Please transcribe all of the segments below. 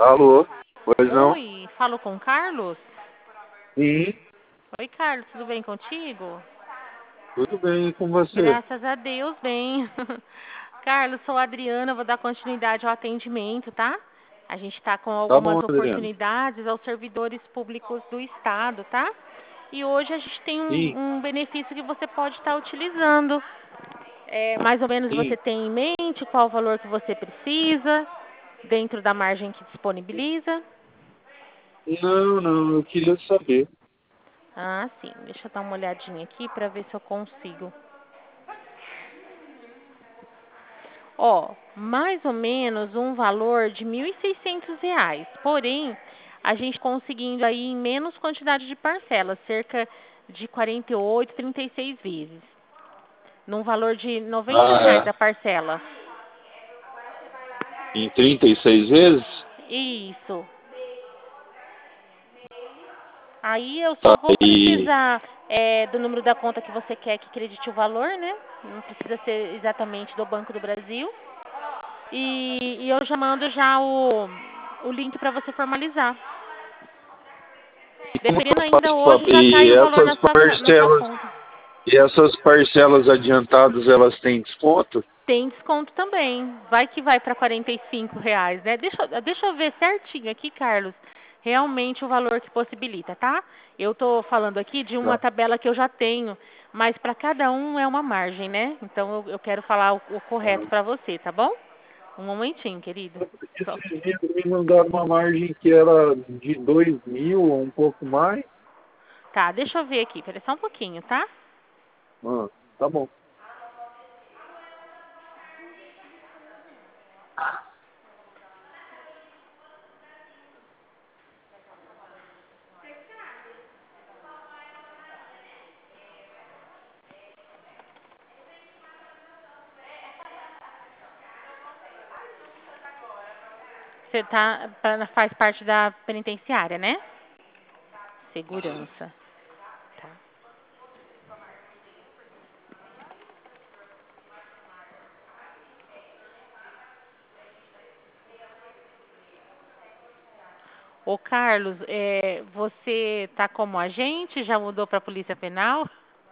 Alô? Pois não? Oi, falo com o Carlos? Sim, Oi, Carlos, tudo bem contigo? tudo bem com você? Graças a Deus, bem. Carlos, sou a Adriana, vou dar continuidade ao atendimento, tá? A gente está com Tá bom, algumas Adriano. oportunidades aos servidores públicos do Estado, tá? E hoje a gente tem Sim, um benefício que você pode estar utilizando. Mais ou menos você sim. tem em mente qual o valor que você precisa, dentro da margem que disponibiliza? Não, não, eu queria saber. Ah, sim. Deixa eu dar uma olhadinha aqui para ver se eu consigo. Ó, mais ou menos um valor de R$ 1.600. Porém, a gente conseguindo aí em menos quantidade de parcelas, cerca de 48, 36 vezes. Num valor de R$ 90 Ah, a parcela. é. Em 36 vezes? Isso. Aí eu Tá, só vou e... precisar do número da conta que você quer que acredite o valor, né? Não precisa ser exatamente do Banco do Brasil. E eu já mando já o link para você formalizar. Como que Dependendo eu ainda faço hoje, pra... já cai E o valor essas na sua parcelas... conta. E essas parcelas adiantadas, elas têm desconto? Tem desconto também. Vai que vai para R$ 45, né? Deixa eu ver certinho aqui, Carlos. Realmente o valor que possibilita, tá? Eu tô falando aqui de uma Tá. tabela que eu já tenho, mas para cada um é uma margem, né? Então eu quero falar o correto para você, tá bom? Um momentinho, querido. Só- Esses dias me mandaram uma margem que era de 2.000 ou um pouco mais. Tá, deixa eu ver aqui. Peraí só um pouquinho, tá? Ah, tá bom. Você faz parte da penitenciária, né? Segurança. Tá. Ô, Carlos, você tá como agente? Já mudou para a Polícia Penal?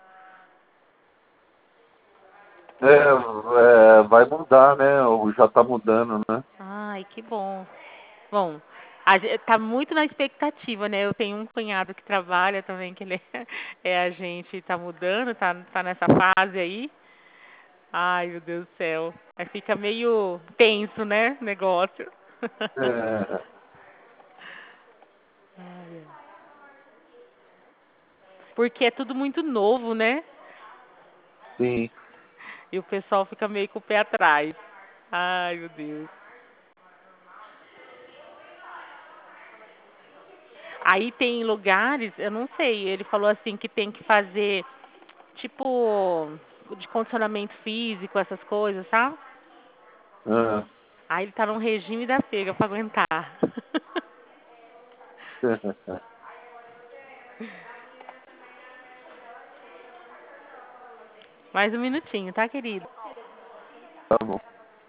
Vai mudar, né? Ou já tá mudando, né? Ai, que bom. Bom, tá muito na expectativa, né? Eu tenho um cunhado que trabalha também, que ele é agente, tá mudando, tá nessa fase aí. Ai, meu Deus do céu. Aí fica meio tenso, né, o negócio. É, Ai, ai. Porque é tudo muito novo, né? sim. E o pessoal fica meio com o pé atrás. Ai, meu Deus. Aí tem lugares, eu não sei, ele falou assim que tem que fazer tipo de condicionamento físico, essas coisas, sabe? Ah. Aí ele tá num regime da pega pra aguentar. Mais um minutinho, tá, querido? Tá bom.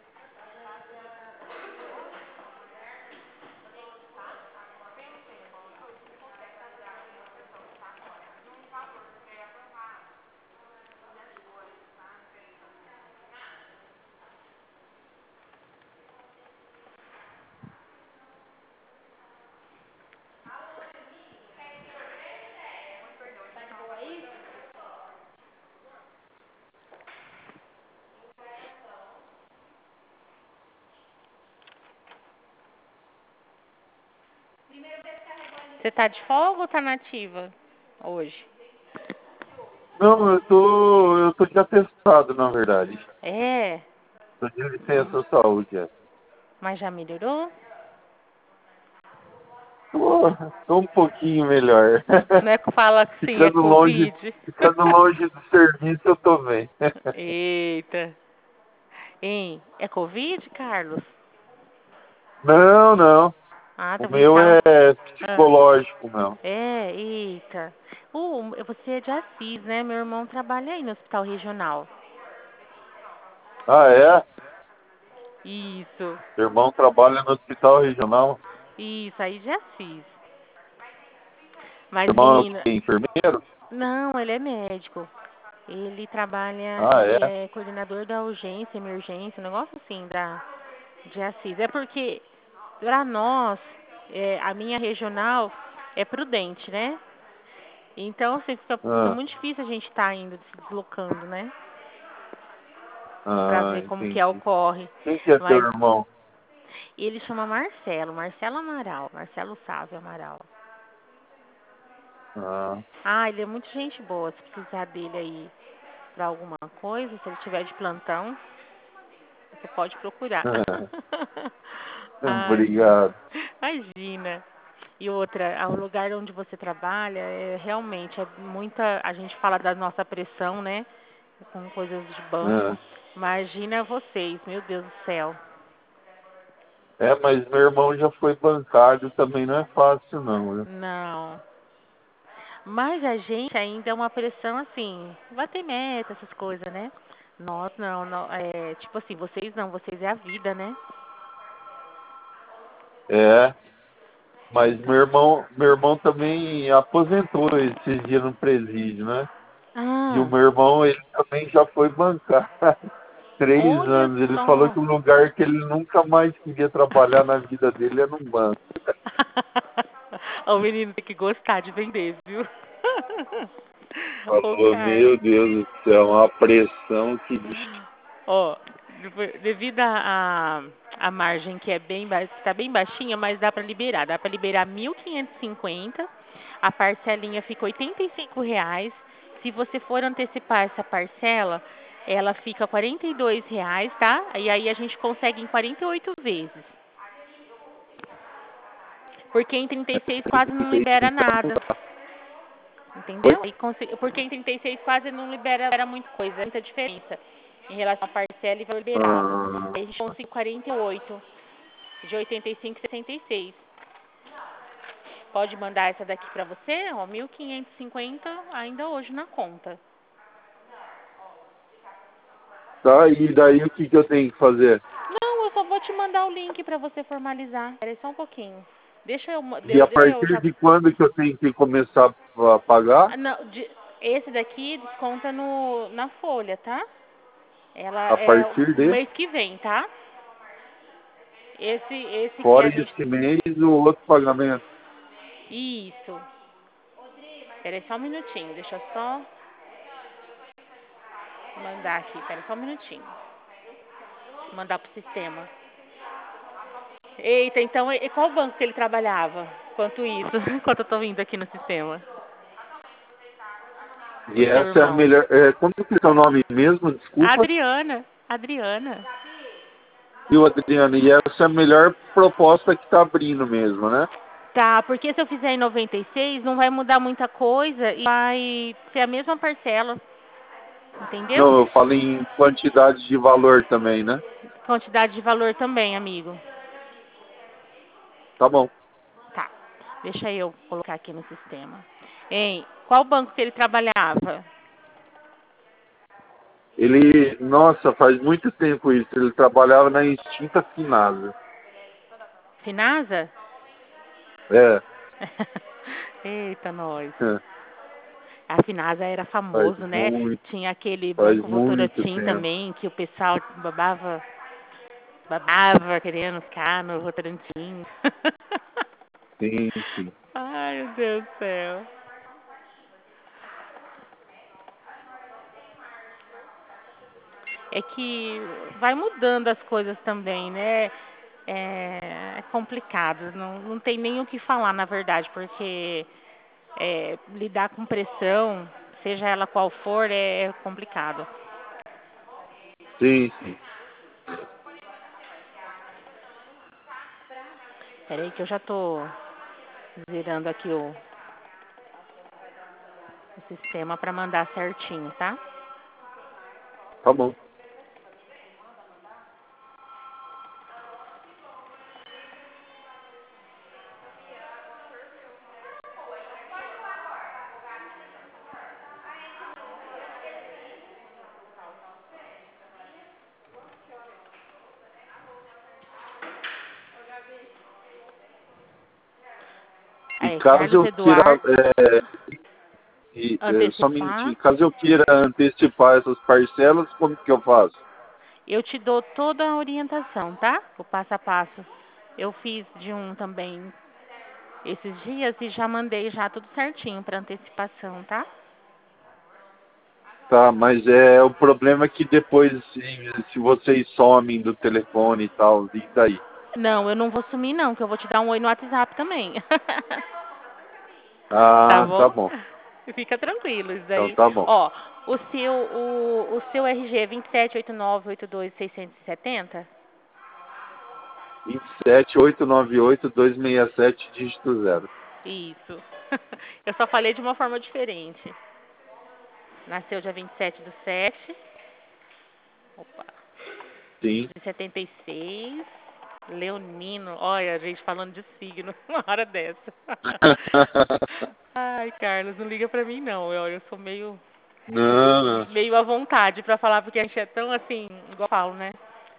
Você tá de folga ou tá nativa hoje? Não, eu tô de atestado, na verdade. É, Tô de licença saúde, é. mas já melhorou? Tô um pouquinho melhor. Não é que fala que sim, é Ficando longe, Covid. ficando longe do serviço, eu tô bem. Eita. Hein, é Covid, Carlos? Não, não. Ah, O também meu tá. é Ah, psicológico, não. eita. Você é de Assis, né? Meu irmão trabalha aí no hospital regional. Ah, é? Isso. Meu irmão trabalha no hospital regional. Isso, aí já fiz. Mas, Irmão é o menina, quê? Enfermeiro? não, ele é médico. Ele trabalha, Ah, ele é? é coordenador da urgência, emergência, um negócio assim, de Assis. É porque, para nós, a minha regional é Prudente, né? Então, assim, fica Ah, muito difícil a gente estar indo, se deslocando, né? Pra ver como que é o entendi. corre. Quem que é teu Mas irmão? ele chama Marcelo, Marcelo Amaral, Marcelo Sávio Amaral. Ah, Ah, ele é muito gente boa. Se precisar dele aí pra alguma coisa, se ele tiver de plantão, você pode procurar. Ai, obrigado. imagina. E outra, o lugar onde você trabalha realmente é muita. A gente fala da nossa pressão, né? Com coisas de banco. Ah, Imagina vocês, meu Deus do céu. mas meu irmão já foi bancário, também não é fácil não, né? Não. Mas a gente ainda é uma pressão assim, bater meta, essas coisas, né? Nós não, tipo assim, vocês não, vocês é a vida, né? É, mas Então. meu irmão também aposentou esses dias no presídio, né? E o Ah, meu irmão, ele também já foi bancário 3 olha anos. Ele falou só. que o lugar que ele nunca mais queria trabalhar na vida dele é num banco. O menino tem que gostar de vender, viu? Ô, Falou, Caio. meu Deus do céu, uma pressão que... Ó, devido a margem que é está bem baixinha, mas dá para liberar. Dá para liberar 1.550. A parcelinha fica R$ 85. Se você for antecipar essa parcela, ela fica R$ 42, tá? E aí a gente consegue em 48 vezes. Porque em 36 quase não libera nada. Entendeu? Porque em 36 quase não libera muita coisa, muita diferença em relação à parcela e valor liberado. Ah, Aí a gente conseguiu 48, de 85 e 66. Pode mandar essa daqui pra você, ó, 1.550 ainda hoje na conta. tá, e daí o que eu tenho que fazer? Não, eu só vou te mandar o link pra você formalizar. Espera aí só um pouquinho. E a Deixa eu partir já. de quando que eu tenho que começar a pagar? Não, esse daqui desconta na folha, tá? Ela A é partir o de, mês que vem, tá? Esse que fora a gente. esse mês, o outro pagamento. Isso. Peraí só um minutinho, deixa eu só mandar aqui, peraí só um minutinho. Mandar pro sistema. Eita, então e qual banco que ele trabalhava? Enquanto isso, enquanto eu tô vindo aqui no sistema. O E seu essa é a irmão. melhor... como que é o nome mesmo? Desculpa. Adriana. Adriana. E o Adriano, e essa é a melhor proposta que tá abrindo mesmo, né? Tá, porque se eu fizer em 96, não vai mudar muita coisa e vai ser a mesma parcela, entendeu? Não, eu falo em quantidade de valor também, né? Quantidade de valor também, amigo. Tá bom. Tá. Deixa eu colocar aqui no sistema. Hein, qual banco que ele trabalhava? Ele, nossa, faz muito tempo isso. Ele trabalhava na extinta Finasa. Finasa? É, Eita, nós. A Finasa era faz famoso, né? muito, Tinha aquele faz Banco muito Votorantim tempo. também, que o pessoal babava querendo ficar no Votorantim. Sim, sim. Ai, meu Deus do céu. É que vai mudando as coisas também, né? É complicado, não tem nem o que falar, na verdade, porque lidar com pressão, seja ela qual for, é complicado. Sim, sim. Peraí que eu já tô zerando aqui o sistema para mandar certinho, tá? Tá bom. E caso Carlos eu queira, Eduardo, só um antecipar. minutinho, caso eu queira antecipar essas parcelas, como que eu faço? Eu te dou toda a orientação, tá? O passo a passo. Eu fiz de um também esses dias e já mandei já tudo certinho para antecipação, tá? Tá, mas o problema é que depois, se vocês somem do telefone e tal, e daí? Não, eu não vou sumir não, que eu vou te dar um oi no WhatsApp também. Tá Ah, tá bom? bom. Fica tranquilo, isso Então daí. tá bom. Ó, o seu RG é 278982-670? 27898-267, dígito 0. Isso. Eu só falei de uma forma diferente. Nasceu dia 27/7. Opa. Sim. De 76. Leonino. Olha, a gente falando de signo uma hora dessa. Ai, Carlos, não liga pra mim não. Eu sou meio Não, não. meio à vontade pra falar, porque a gente é tão assim, igual eu falo, né?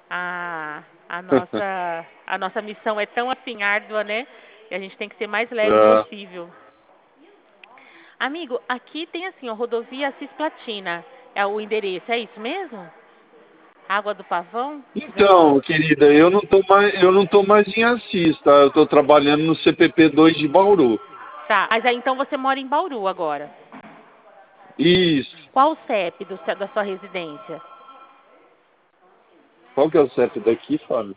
A nossa missão é tão assim árdua, né? E a gente tem que ser mais leve Ah, possível. Amigo, aqui tem assim, ó, rodovia Cisplatina. É o endereço, é isso mesmo? Água do Pavão? então, querida, eu não tô mais em Assis, tá? Eu tô trabalhando no CPP 2 de Bauru. Tá, mas aí então você mora em Bauru agora. Isso. Qual o CEP da sua residência? Qual que é o CEP daqui, Fábio?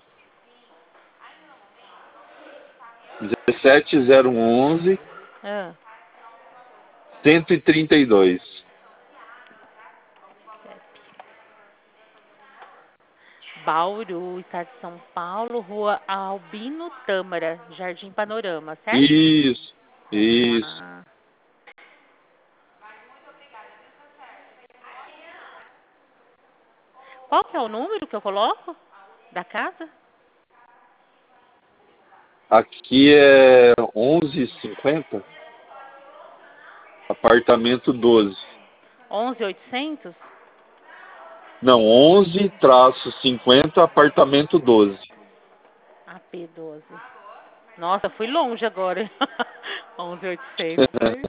17011 Ah, 132. Bauru, estado de São Paulo, Rua Albino Tâmara, Jardim Panorama, certo? Isso. Vamos Isso. lá. Qual que é o número que eu coloco da casa? Aqui é 1150, apartamento 12. 11.800? Não, 11-50, apartamento 12. AP12. Nossa, fui longe agora. 11.800.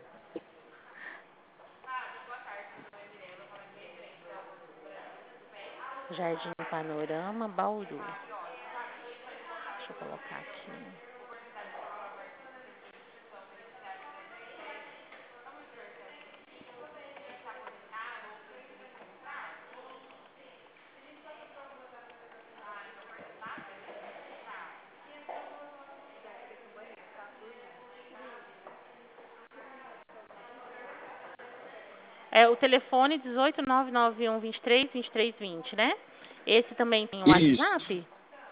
Jardim Panorama, Bauru. Deixa eu colocar aqui. É o telefone 18991232320, né? Esse também tem o Isso. WhatsApp?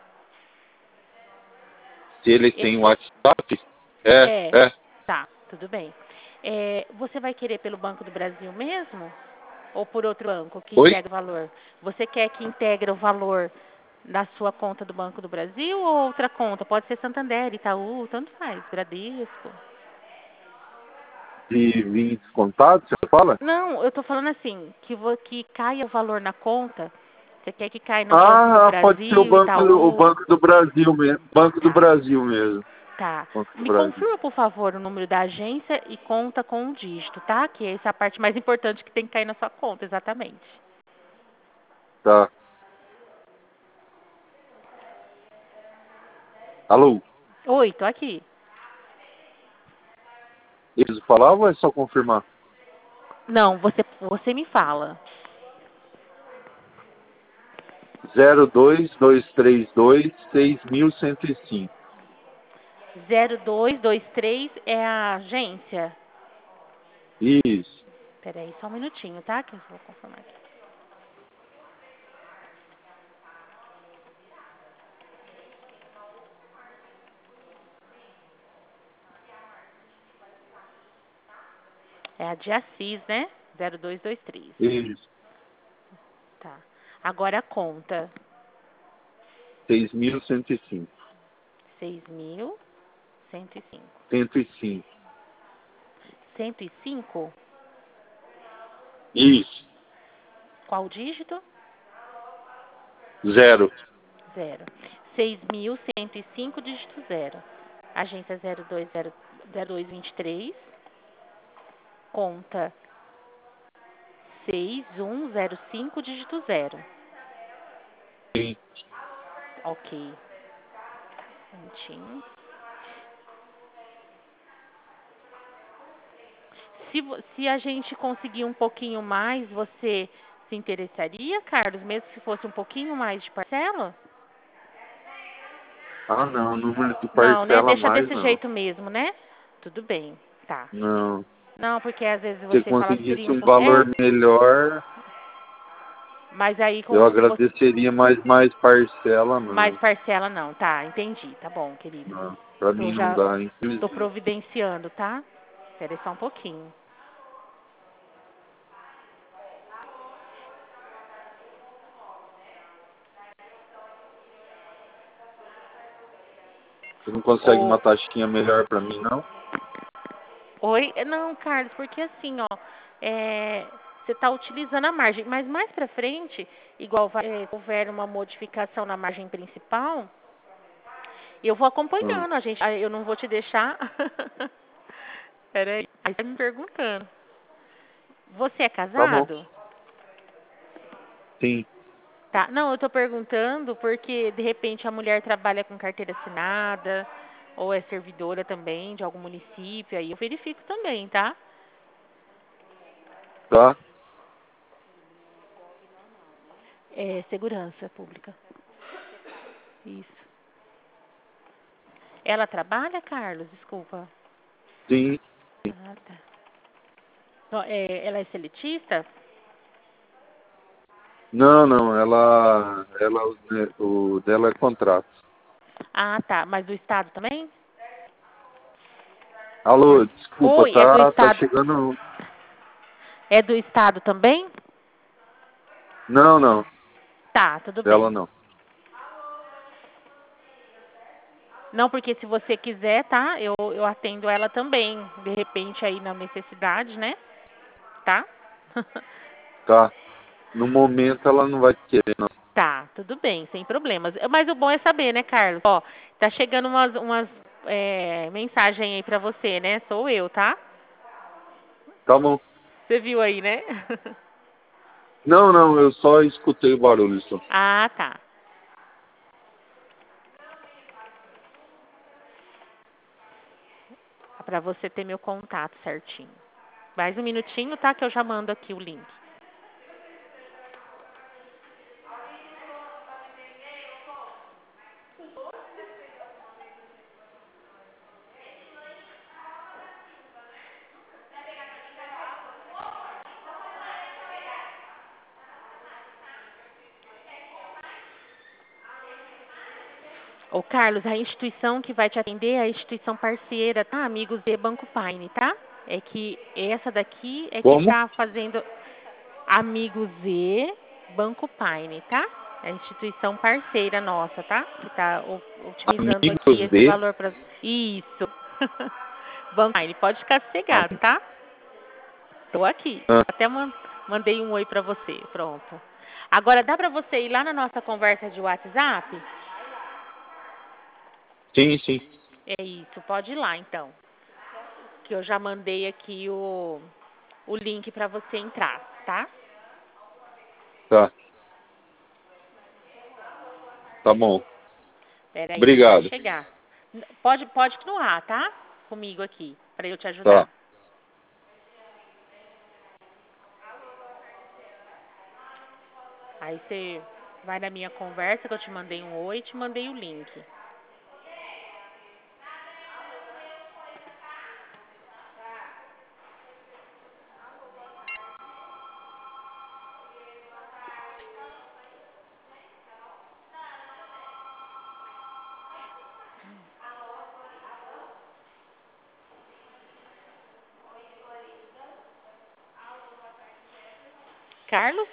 Se ele tem Esse WhatsApp, é, é. é. Tá, tudo bem. Você vai querer pelo Banco do Brasil mesmo? Ou por outro banco que Oi? integra o valor? Você quer que integre o valor da sua conta do Banco do Brasil ou outra conta? Pode ser Santander, Itaú, tanto faz, Bradesco. De 20 contatos, você fala? Não, eu tô falando assim, que caia o valor na conta. Você quer que caia no Banco do Ah, pode ser Brasil, o Itaú? Banco do Brasil mesmo. Banco do Brasil mesmo. Tá. Banco do Me Brasil. confirma, por favor, o número da agência e conta com um dígito, tá? Que essa é a parte mais importante que tem que cair na sua conta, exatamente. Tá. Alô? Oi, tô aqui. Eles falavam ou é só confirmar? Não, você me fala. 02232-6105. 0223 é a agência. Isso. Peraí, só um minutinho, tá? Que eu vou confirmar aqui. É a de Assis, né? 0223. Isso. Tá. Agora a conta. 6.105. 6.105. 105. 105? Isso. Qual dígito? 0. 0. 6.105, dígito 0. Agência 0223, conta 6105, dígito 0. Sim. Ok. Um minutinho. Se a gente conseguir um pouquinho mais, você se interessaria, Carlos, mesmo se fosse um pouquinho mais de parcela? Ah, não, número de Não, né? parcela Deixa mais desse não. jeito mesmo, né? Tudo bem, tá. Não. Não, porque às vezes Se você fala que conseguisse queria um um pouco. valor melhor, Mas aí eu com você. agradeceria, mas mais parcela Mais não. parcela não, tá, entendi. Tá bom, querido. Não. Pra Tô mim não já. dá, Tô infelizmente. providenciando, tá? Espera aí só um pouquinho. Você não consegue uma Ô, taxinha melhor pra mim, não? oi? Não, Carlos, porque assim, ó, você está utilizando a margem, mas mais para frente, igual houver uma modificação na margem principal, eu vou Hum. acompanhando, eu não vou te deixar. Peraí, aí tá me perguntando. Você é Tá bom. casado? Sim. Tá. Não, eu tô perguntando porque de repente a mulher trabalha com carteira assinada ou é servidora também de algum município, aí eu verifico também, tá? Tá? É segurança pública. Isso. Ela trabalha, Carlos? Desculpa. Sim. Ah, tá. Então, ela é seletista? Não, não, o dela é contrato. Ah, tá. Mas do estado também? Alô, desculpa, Oi, é do tá estado. chegando. É do estado também? Não, não, Tá, tudo dela bem. não. Não, porque se você quiser, tá? Eu atendo ela também. De repente aí na necessidade, né? Tá? Tá. No momento ela não vai querer, não. Tá, tudo bem, sem problemas. Mas o bom é saber, né, Carlos? Ó, tá chegando umas mensagens aí pra você, né? Sou eu, tá? Tá bom. Você viu aí, né? Não, não, eu só escutei o barulho só. Ah, tá. Pra você ter meu contato certinho. Mais um minutinho, tá? Que eu já mando aqui o link. Ô, Carlos, a instituição que vai te atender é a instituição parceira, tá? Amigos de Banco Paine, tá? É que essa daqui é que Como? tá fazendo Amigos e Banco Paine, tá? É a instituição parceira nossa, tá? Que tá otimizando aqui Amigos esse de. valor para. Isso. Banco Paine, pode ficar Ah, sossegado, tá? Tô aqui. ah, Até mandei um oi pra você. Pronto. Agora dá pra você ir lá na nossa conversa de WhatsApp? sim, sim. É isso, pode ir lá então. Que eu já mandei aqui o link pra você entrar, tá? Tá. Tá bom. Pera aí que vai Obrigado. chegar. Pode continuar, tá? Comigo aqui, pra eu te Tá. ajudar. Aí você vai na minha conversa que eu te mandei um oi e te mandei o link. Carlos?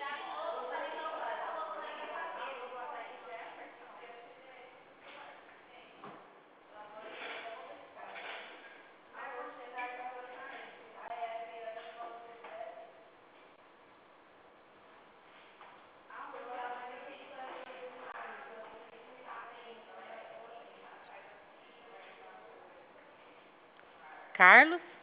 Carlos.